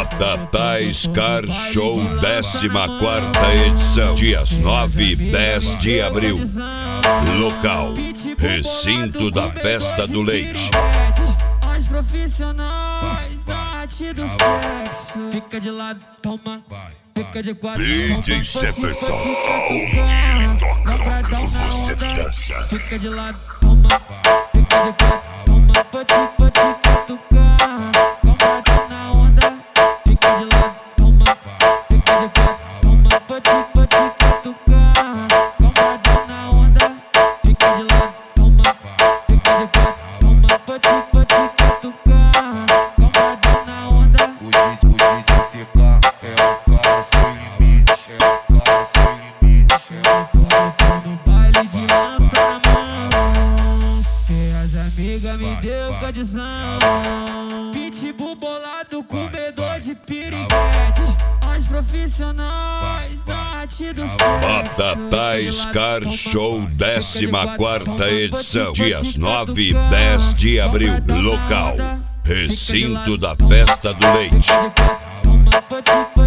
Batatais Car Show 14ª edição, dias 9 e 10 de abril. Local: Recinto da Festa do Leite. Os profissionais da arte do sexo. Fica de lado, toma. Fica de quatro. DJ Jefferson, onde ele toca, você dança. Fica de lado, toma. Fica de quatro, toma. Pode catucar. Compra na onda. Fica de lado, toma. Fica de quatro, toma. Pode catucar. Compra na onda. Fica de lado, toma. Fica de quatro, toma. Pode catucar. Compra na onda. O DJ TK é o cara sem limite, é o cara sem limite, é o cara sem No baile de lança na mão, e as amigas me deu condição. Pitbull bolado, comedor de piriguete. Os profissionais da arte do sexo. Batatais Car Show 14ª edição, dias 9 e 10 de abril. Local: Recinto da Festa do Leite.